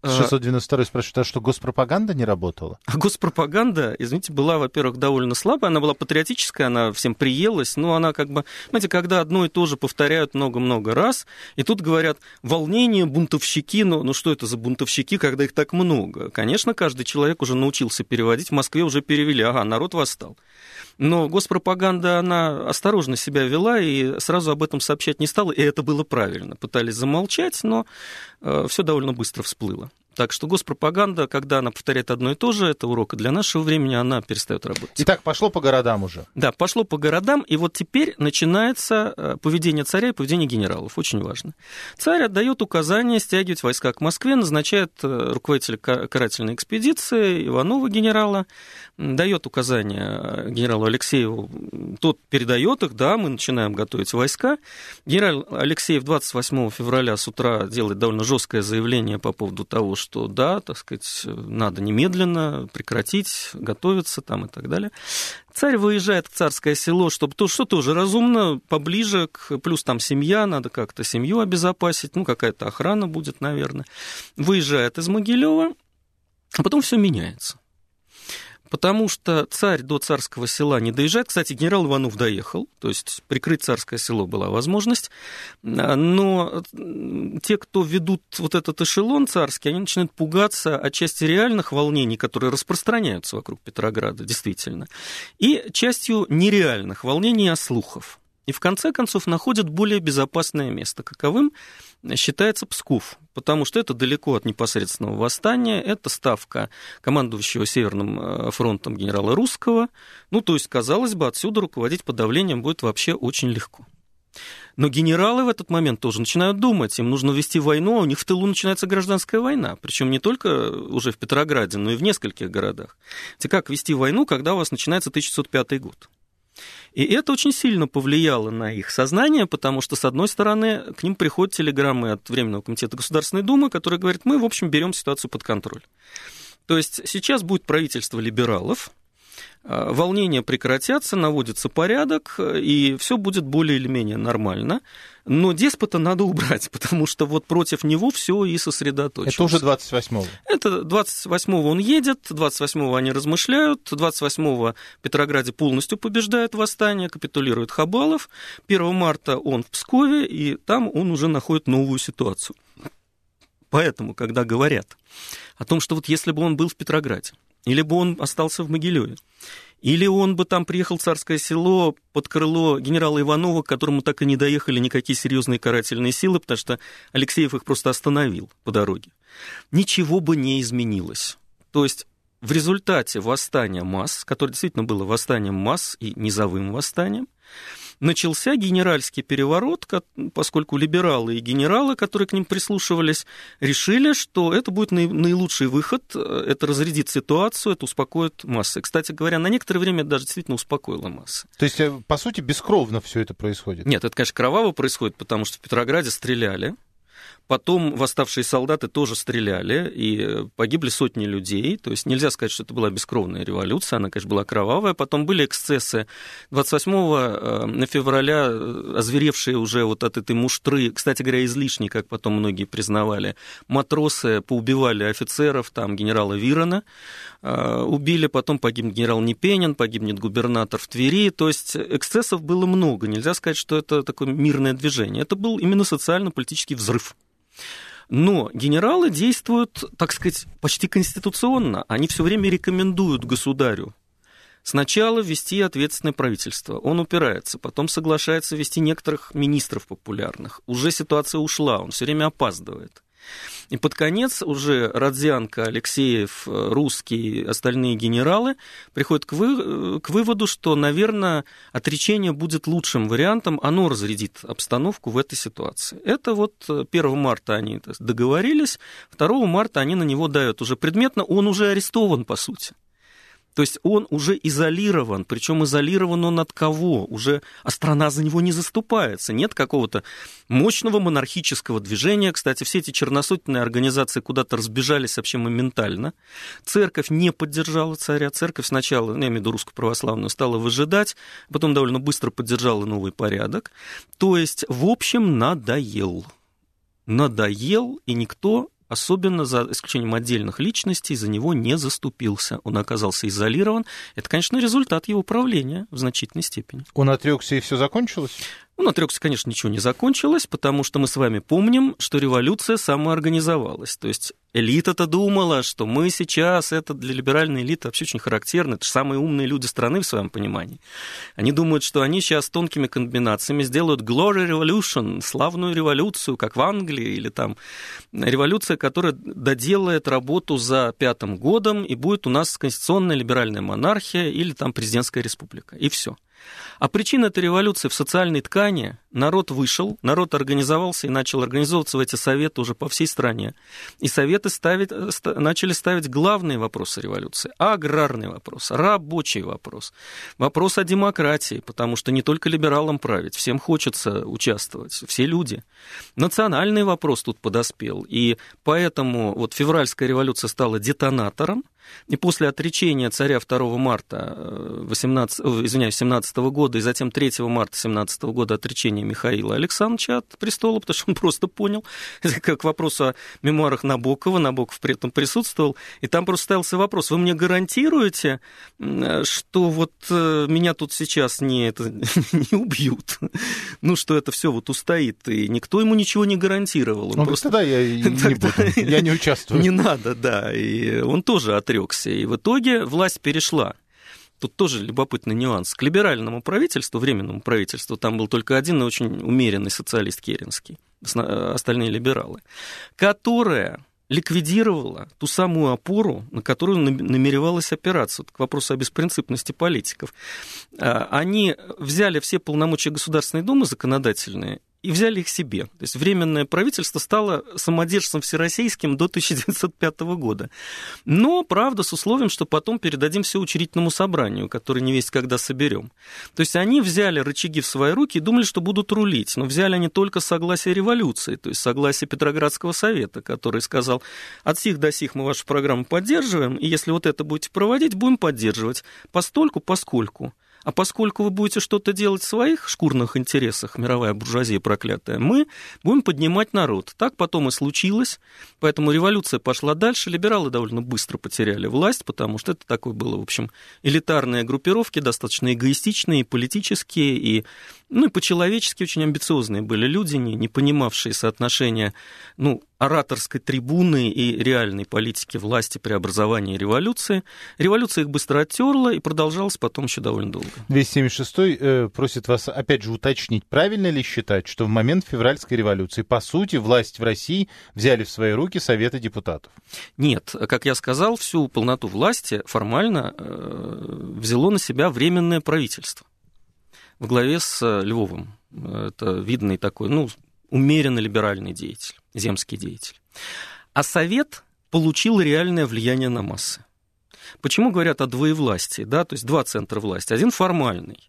692 спрашивает, а что, госпропаганда не работала? А госпропаганда, извините, была, во-первых, довольно слабая, она была патриотическая, она всем приелась, но она как бы, знаете, когда одно и то же повторяют много-много раз, и тут говорят, волнение, бунтовщики, ну что это за бунтовщики, когда их так много? Конечно, каждый человек уже научился переводить, в Москве уже перевели, ага, народ восстал. Но госпропаганда, она осторожно себя вела и сразу об этом сообщать не стала, и это было правильно. Пытались замолчать, но все довольно быстро всплыло. Так что госпропаганда, когда она повторяет одно и то же, это урок и для нашего времени, она перестает работать. Итак, пошло по городам уже. Да, пошло по городам, и вот теперь начинается поведение царя и поведение генералов, очень важно. Царь отдает указание стягивать войска к Москве, назначает руководителя карательной экспедиции Иванова генерала, дает указания генералу Алексееву, тот передает их, да, мы начинаем готовить войска. Генерал Алексеев 28 февраля с утра делает довольно жесткое заявление по поводу того, что да, так сказать, надо немедленно прекратить, готовиться там и так далее. Царь выезжает в Царское Село, чтобы что тоже разумно, поближе, плюс там семья, надо как-то семью обезопасить, ну, какая-то охрана будет, наверное. Выезжает из Могилева, а потом все меняется. Потому что царь до Царского Села не доезжает. Кстати, генерал Иванов доехал, то есть прикрыть Царское Село была возможность. Но те, кто ведут вот этот эшелон царский, они начинают пугаться отчасти реальных волнений, которые распространяются вокруг Петрограда, действительно, и частью нереальных волнений, а слухов. И в конце концов находят более безопасное место. Каковым считается Псков, потому что это далеко от непосредственного восстания, это ставка командующего Северным фронтом генерала Русского. Ну, то есть, казалось бы, отсюда руководить подавлением будет вообще очень легко. Но генералы в этот момент тоже начинают думать, им нужно вести войну, а у них в тылу начинается гражданская война, причем не только уже в Петрограде, но и в нескольких городах. Как вести войну, когда у вас начинается 1605 год? И это очень сильно повлияло на их сознание, потому что, с одной стороны, к ним приходят телеграммы от Временного комитета Государственной Думы, которые говорят, мы, в общем, берем ситуацию под контроль. То есть сейчас будет правительство либералов, волнения прекратятся, наводится порядок, и все будет более или менее нормально. Но деспота надо убрать, потому что вот против него все и сосредоточилось. Это уже 28-го. Это 28-го он едет, 28-го они размышляют, 28-го в Петрограде полностью побеждает восстание, капитулирует Хабалов, 1 марта он в Пскове, и там он уже находит новую ситуацию. Поэтому, когда говорят о том, что вот если бы он был в Петрограде, или бы он остался в Могилеве, или он бы там приехал в Царское Село под крыло генерала Иванова, к которому так и не доехали никакие серьезные карательные силы, потому что Алексеев их просто остановил по дороге, ничего бы не изменилось. То есть в результате восстания масс, которое действительно было восстанием масс и низовым восстанием, начался генеральский переворот, поскольку либералы и генералы, которые к ним прислушивались, решили, что это будет наилучший выход, это разрядит ситуацию, это успокоит массы. Кстати говоря, на некоторое время это даже действительно успокоило массы. То есть, по сути, бескровно все это происходит? Нет, это, конечно, кроваво происходит, потому что в Петрограде стреляли. Потом восставшие солдаты тоже стреляли, и погибли сотни людей. То есть нельзя сказать, что это была бескровная революция, она, конечно, была кровавая. Потом были эксцессы 28 февраля, озверевшие уже вот от этой муштры, кстати говоря, излишней, как потом многие признавали, матросы поубивали офицеров, там генерала Вирона убили, потом погибнет генерал Непенин, погибнет губернатор в Твери. То есть эксцессов было много. Нельзя сказать, что это такое мирное движение. Это был именно социально-политический взрыв. Но генералы действуют, так сказать, почти конституционно. Они все время рекомендуют государю сначала ввести ответственное правительство. Он упирается, потом соглашается ввести некоторых министров популярных. Уже ситуация ушла, он все время опаздывает. И под конец уже Родзянко, Алексеев, Русский, остальные генералы приходят к выводу, что, наверное, отречение будет лучшим вариантом, оно разрядит обстановку в этой ситуации. Это вот 1 марта они договорились, 2 марта они на него давят уже предметно, он уже арестован, по сути. То есть он уже изолирован, причем изолирован он от кого? А страна за него не заступается. Нет какого-то мощного монархического движения. Кстати, все эти черносотенные организации куда-то разбежались вообще моментально. Церковь не поддержала царя. Церковь сначала, я имею в виду русскую православную, стала выжидать, потом довольно быстро поддержала новый порядок. То есть, в общем, надоел, и никто особенно за исключением отдельных личностей, за него не заступился. Он оказался изолирован. Это, конечно, результат его правления в значительной степени. Он отрекся, и все закончилось? Он отрекся, конечно, ничего не закончилось, потому что мы с вами помним, что революция самоорганизовалась. То есть элита-то думала, что мы сейчас, это для либеральной элиты вообще очень характерно, это же самые умные люди страны в своем понимании. Они думают, что они сейчас тонкими комбинациями сделают Glory Revolution, славную революцию, как в Англии, или там революция, которая доделает работу за 5-м годом, и будет у нас конституционная либеральная монархия или там президентская республика, и все. А причина этой революции в социальной ткани. Народ вышел, народ организовался и начал организовываться в эти советы уже по всей стране. И советы начали ставить главные вопросы революции. Аграрный вопрос, рабочий вопрос, вопрос о демократии, потому что не только либералам править, всем хочется участвовать, все люди. Национальный вопрос тут подоспел. И поэтому вот февральская революция стала детонатором. И после отречения царя 2 марта 17 года и затем 3 марта 17 года отречения Михаила Александровича от престола, потому что он просто понял, как к вопросу о мемуарах Набокова, Набоков при этом присутствовал, и там просто ставился вопрос: вы мне гарантируете, что вот меня тут сейчас не убьют, ну, что это все вот устоит, и никто ему ничего не гарантировал. Он просто... Тогда я не буду, я не участвую. Не надо, да, и он тоже отрекся, и в итоге власть перешла. Тут тоже любопытный нюанс. К либеральному правительству, временному правительству, там был только один и очень умеренный социалист Керенский, остальные либералы, которая ликвидировала ту самую опору, на которую намеревалась опираться. Вот к вопросу о беспринципности политиков. Они взяли все полномочия Государственной Думы законодательные и взяли их себе. То есть Временное правительство стало самодержцем всероссийским до 1905 года. Но, правда, с условием, что потом передадим все учредительному собранию, которое не весть когда соберем. То есть они взяли рычаги в свои руки и думали, что будут рулить. Но взяли они только согласие революции, то есть согласие Петроградского совета, который сказал: от сих до сих мы вашу программу поддерживаем, и если вот это будете проводить, будем поддерживать. Постольку, поскольку. А поскольку вы будете что-то делать в своих шкурных интересах, мировая буржуазия проклятая, мы будем поднимать народ. Так потом и случилось. Поэтому революция пошла дальше. Либералы довольно быстро потеряли власть, потому что это такое было, в общем, элитарные группировки, достаточно эгоистичные, и политические, и по-человечески очень амбициозные были люди, не понимавшие соотношения, ораторской трибуны и реальной политики власти, преобразования и революции. Революция их быстро оттерла и продолжалась потом еще довольно долго. 276-й просит вас, опять же, уточнить, правильно ли считать, что в момент февральской революции, по сути, власть в России взяли в свои руки Советы депутатов? Нет, как я сказал, всю полноту власти формально взяло на себя Временное правительство во главе с Львовым. Это видный такой, умеренно либеральный деятель, земский деятель. А Совет получил реальное влияние на массы. Почему говорят о двоевластии? Да? То есть два центра власти. Один формальный,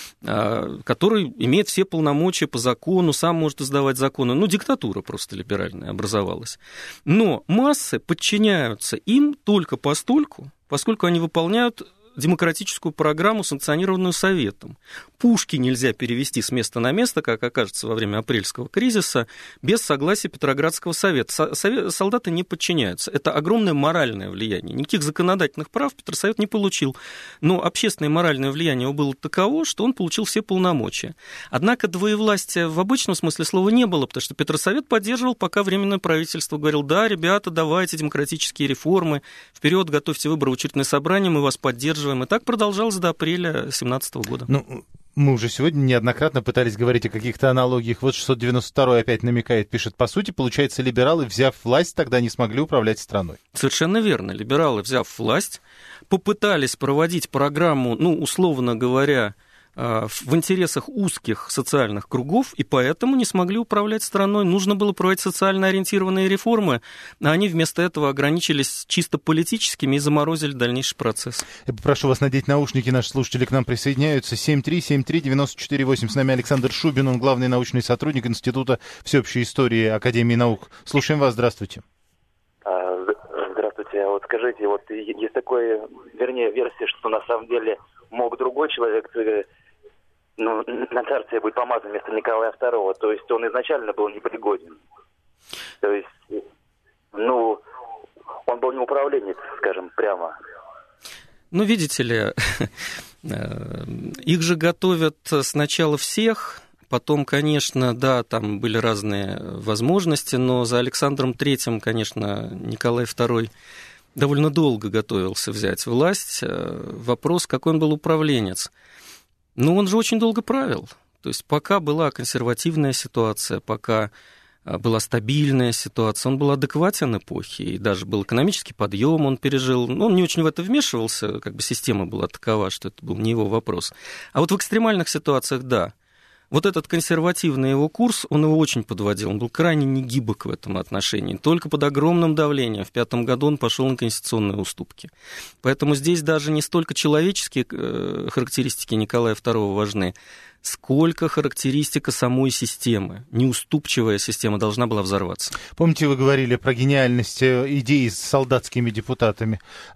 который имеет все полномочия по закону, сам может издавать законы. Диктатура просто либеральная образовалась. Но массы подчиняются им только постольку, поскольку они выполняют демократическую программу, санкционированную Советом. Пушки нельзя перевести с места на место, как окажется во время апрельского кризиса, без согласия Петроградского совета. Солдаты не подчиняются. Это огромное моральное влияние. Никаких законодательных прав Петросовет не получил. Но общественное и моральное влияние его было таково, что он получил все полномочия. Однако двоевластия в обычном смысле слова не было, потому что Петросовет поддерживал, пока Временное правительство говорил: да, ребята, давайте демократические реформы, вперед, готовьте выборы в учредительное собрание, мы вас поддерживаем. И так продолжалось до апреля 2017 года. Мы уже сегодня неоднократно пытались говорить о каких-то аналогиях. Вот 692-й опять намекает, пишет: по сути, получается, либералы, взяв власть, тогда не смогли управлять страной. Совершенно верно. Либералы, взяв власть, попытались проводить программу, условно говоря, в интересах узких социальных кругов, и поэтому не смогли управлять страной. Нужно было проводить социально ориентированные реформы, а они вместо этого ограничились чисто политическими и заморозили дальнейший процесс. Я попрошу вас надеть наушники, наши слушатели к нам присоединяются. 7373948. С нами Александр Шубин, он главный научный сотрудник Института всеобщей истории Академии наук. Слушаем вас, здравствуйте. Здравствуйте. Вот скажите, есть такое, версия, что на самом деле мог другой человек на царствие быть помазан вместо Николая II, то есть он изначально был непригоден. То есть он был не управленец, скажем прямо. Ну, видите ли, их же готовят сначала всех, потом, конечно, да, там были разные возможности, но за Александром III, конечно, Николай II довольно долго готовился взять власть. Вопрос, какой он был управленец. Ну, он же очень долго правил. То есть пока была консервативная ситуация, пока была стабильная ситуация, он был адекватен эпохи, и даже был экономический подъем, он пережил. Он не очень в это вмешивался, как бы система была такова, что это был не его вопрос. А вот в экстремальных ситуациях, да. Вот этот консервативный его курс, он его очень подводил, он был крайне негибок в этом отношении. Только под огромным давлением в 5 году он пошел на конституционные уступки. Поэтому здесь даже не столько человеческие характеристики Николая II важны, сколько характеристика самой системы. Неуступчивая система должна была взорваться. Помните, вы говорили про гениальность идеи с солдатскими депутатами.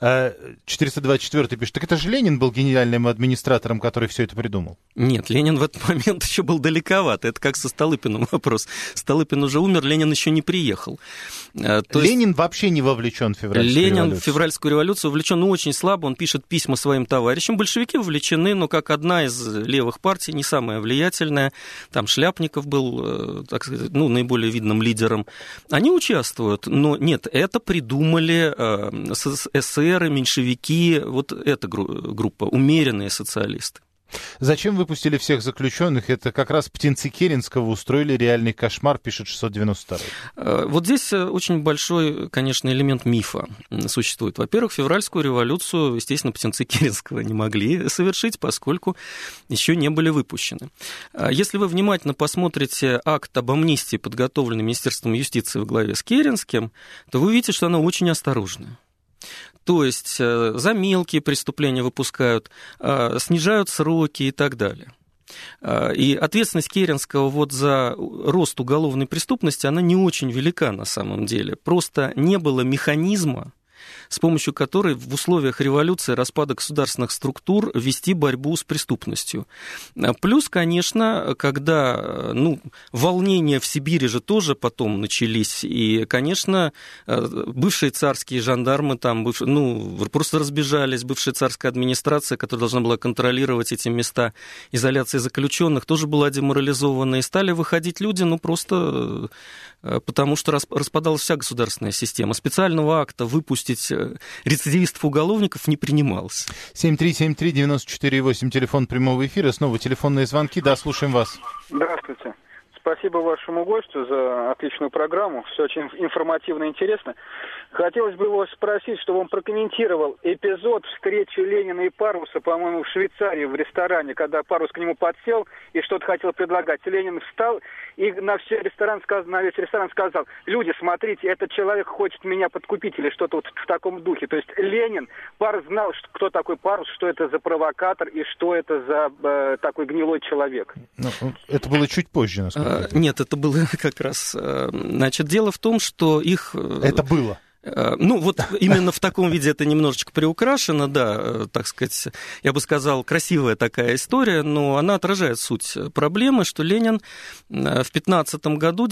424 пишет, так это же Ленин был гениальным администратором, который все это придумал? Нет, Ленин в этот момент еще был далековат. Это как со Столыпиным вопрос. Столыпин уже умер, Ленин еще не приехал. Ленин вообще не вовлечен в февральскую революцию? Ленин в февральскую революцию вовлечен, но очень слабо. Он пишет письма своим товарищам. Большевики вовлечены, но как одна из левых партий, не самая влиятельная. Там Шляпников был, так сказать, наиболее видным лидером. Они участвуют, но нет, это придумали эсеры, меньшевики, вот эта группа, умеренные социалисты. Зачем выпустили всех заключенных? Это как раз птенцы Керенского устроили реальный кошмар, пишет 692. Вот здесь очень большой, конечно, элемент мифа существует. Во-первых, февральскую революцию, естественно, птенцы Керенского не могли совершить, поскольку еще не были выпущены. Если вы внимательно посмотрите акт об амнистии, подготовленный Министерством юстиции во главе с Керенским, то вы увидите, что оно очень осторожное. То есть за мелкие преступления выпускают, снижают сроки и так далее. И ответственность Керенского вот за рост уголовной преступности, она не очень велика на самом деле. Просто не было механизма, с помощью которой в условиях революции, распада государственных структур вести борьбу с преступностью. Плюс, конечно, когда волнения в Сибири же тоже потом начались, и, конечно, бывшие царские жандармы там просто разбежались, бывшая царская администрация, которая должна была контролировать эти места изоляции заключенных, тоже была деморализована, и стали выходить люди, просто потому что распадалась вся государственная система. Специального акта выпустить рецидивистов-уголовников не принималось. 7373948, телефон прямого эфира. Снова телефонные звонки. Да, слушаем вас. Здравствуйте. Спасибо вашему гостю за отличную программу. Все очень информативно и интересно. Хотелось бы его спросить, чтобы он прокомментировал эпизод встречи Ленина и Паруса, по-моему, в Швейцарии в ресторане, когда Парус к нему подсел и что-то хотел предлагать. Ленин встал и на весь ресторан сказал: люди, смотрите, этот человек хочет меня подкупить, или что-то вот в таком духе. То есть Ленин, Парус знал, кто такой Парус, что это за провокатор и что это за такой гнилой человек. Это было чуть позже, насколько я понимаю. Нет, это было как раз... Значит, дело в том, что их... Это было. Именно в таком виде это немножечко приукрашено, да, так сказать, я бы сказал, красивая такая история, но она отражает суть проблемы, что Ленин в 15-м году,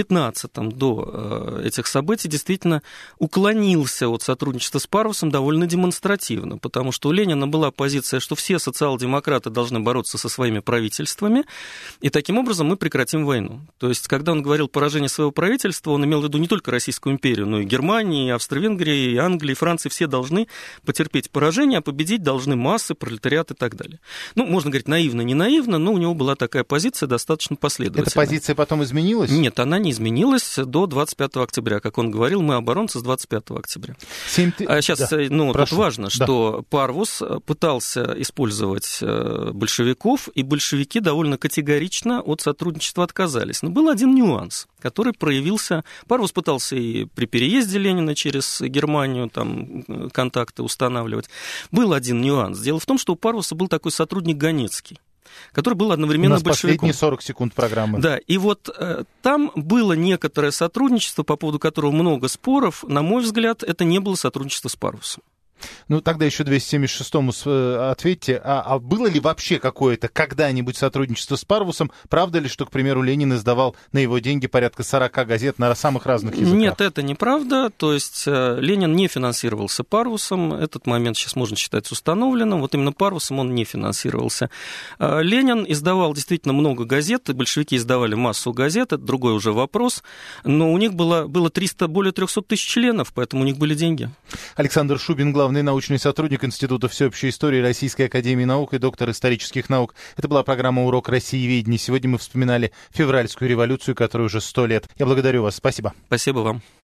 до этих событий, действительно уклонился от сотрудничества с Парусом довольно демонстративно, потому что у Ленина была позиция, что все социал-демократы должны бороться со своими правительствами, и таким образом мы прекратим войну. То есть, когда он говорил поражение своего правительства, он имел в виду не только Российскую империю, но и Германию, и Австро-Венгрии, и Англии, и Франции, все должны потерпеть поражение, а победить должны массы, пролетариат и так далее. Можно говорить наивно, не наивно, но у него была такая позиция достаточно последовательная. Эта позиция потом изменилась? Нет, она не изменилась до 25 октября. Как он говорил, мы оборонцы с 25 октября. Сейчас, тут важно, что Парвус пытался использовать большевиков, и большевики довольно категорично от сотрудничества отказались. Но был один нюанс, который проявился. Парвус пытался и при переезде Ленина через Германию там контакты устанавливать. Был один нюанс. Дело в том, что у Парвуса был такой сотрудник Ганецкий, который был одновременно большевиком. У нас последние 40 секунд программы. Да, и вот там было некоторое сотрудничество, по поводу которого много споров. На мой взгляд, это не было сотрудничество с Парвусом. Ну, тогда еще 276-му ответьте, а было ли вообще какое-то когда-нибудь сотрудничество с Парвусом? Правда ли, что, к примеру, Ленин издавал на его деньги порядка 40 газет на самых разных языках? Нет, это неправда. То есть Ленин не финансировался Парвусом. Этот момент сейчас можно считать установленным. Вот именно Парвусом он не финансировался. Ленин издавал действительно много газет, и большевики издавали массу газет, это другой уже вопрос. Но у них было более 300 тысяч членов, поэтому у них были деньги. Александр Шубин, главный научный сотрудник Института всеобщей истории Российской академии наук и доктор исторических наук. Это была программа «Урок Россиеведения». Сегодня мы вспоминали февральскую революцию, которой уже 100 лет. Я благодарю вас. Спасибо. Спасибо вам.